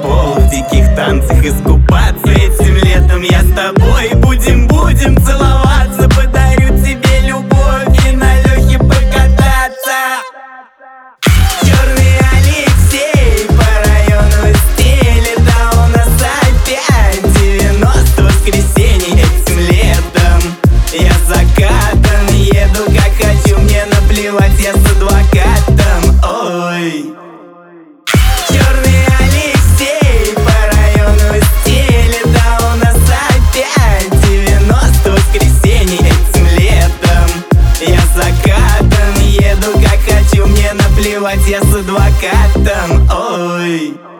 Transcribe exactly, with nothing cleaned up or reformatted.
танцпол, в диких танцах искупаться. Этим летом я с тобой будем, будем целоваться. Подарю тебе любовь и на Лёхе покататься. Черный Алексей по району стелит, а у нас опять девяносто воскресений. Этим летом я закатан, еду как хочу, мне наплевать, я с адвокатом. Ой. Черный Алексей по району стелит, а у нас опять девяносто воскресений. Этим летом я закатан, еду как хочу, мне наплевать, я с адвокатом. Ой.